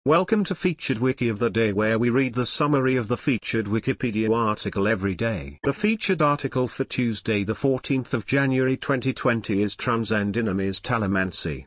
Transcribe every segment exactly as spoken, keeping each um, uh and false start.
Welcome to Featured Wiki of the Day, where we read the summary of the featured Wikipedia article every day. The featured article for Tuesday the fourteenth of January twenty twenty is Transandinomes talamansi.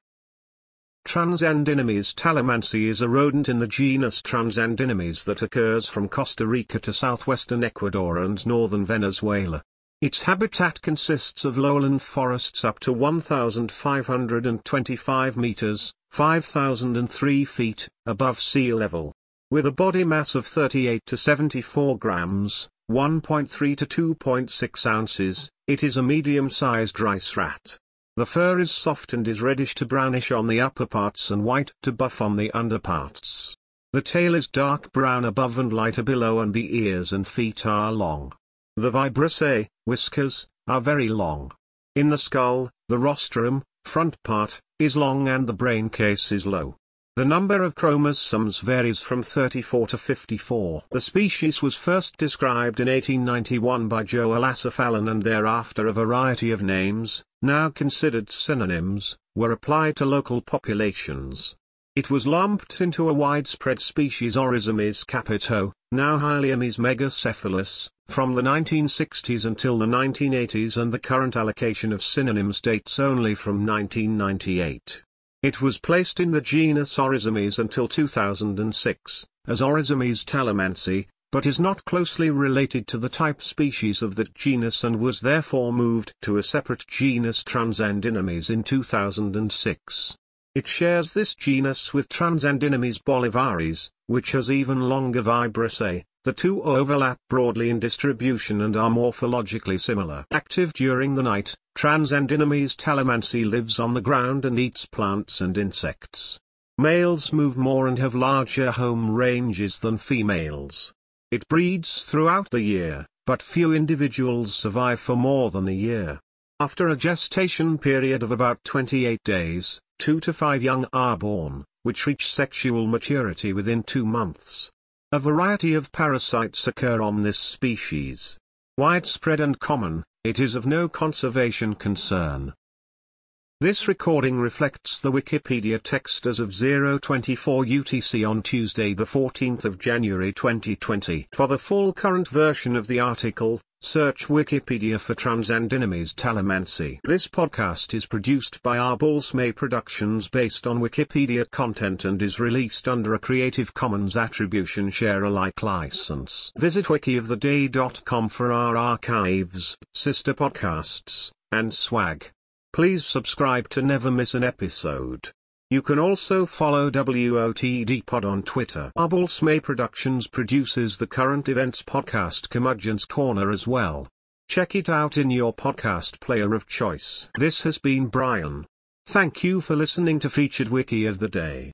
Transandinomes talamansi is a rodent in the genus Transandinomes that occurs from Costa Rica to southwestern Ecuador and northern Venezuela. Its habitat consists of lowland forests up to one thousand five hundred twenty-five meters, five thousand three feet, above sea level. With a body mass of thirty-eight to seventy-four grams, one point three to two point six ounces, it is a medium-sized rice rat. The fur is soft and is reddish to brownish on the upper parts and white to buff on the underparts. The tail is dark brown above and lighter below, and the ears and feet are long. The vibrissae, whiskers, are very long. In the skull, the rostrum, front part, is long and the brain case is low. The number of chromosomes varies from thirty-four to fifty-four. The species was first described in eighteen ninety-one by Joel Asaph Allen, and thereafter a variety of names, now considered synonyms, were applied to local populations. It was lumped into a widespread species Oryzomys capito, now Hyliomys megacephalus, from the nineteen sixties until the nineteen eighties, and the current allocation of synonyms dates only from nineteen ninety-eight. It was placed in the genus Oryzomys until two thousand six, as Oryzomys talamansi, but is not closely related to the type species of that genus and was therefore moved to a separate genus Transandinomes in two thousand six. It shares this genus with Transandinomes bolivaris, which has even longer vibrissae. The two overlap broadly in distribution and are morphologically similar. Active during the night, Transandinomes talamansi lives on the ground and eats plants and insects. Males move more and have larger home ranges than females. It breeds throughout the year, but few individuals survive for more than a year. After a gestation period of about twenty-eight days, two to five young are born, which reach sexual maturity within two months. A variety of parasites occur on this species. Widespread and common, it is of no conservation concern. This recording reflects the Wikipedia text as of zero twenty-four U T C on Tuesday the fourteenth of January twenty twenty. For the full current version of the article, search Wikipedia for Transandinomes talamansi. This podcast is produced by Arbulsme Productions based on Wikipedia content and is released under a Creative Commons Attribution Share Alike license. Visit wiki of the day dot com for our archives, sister podcasts, and swag. Please subscribe to never miss an episode. You can also follow W O T D Pod on Twitter. Arbulsme Productions produces the current events podcast Curmudgeon's Corner as well. Check it out in your podcast player of choice. This has been Brian. Thank you for listening to Featured Wiki of the Day.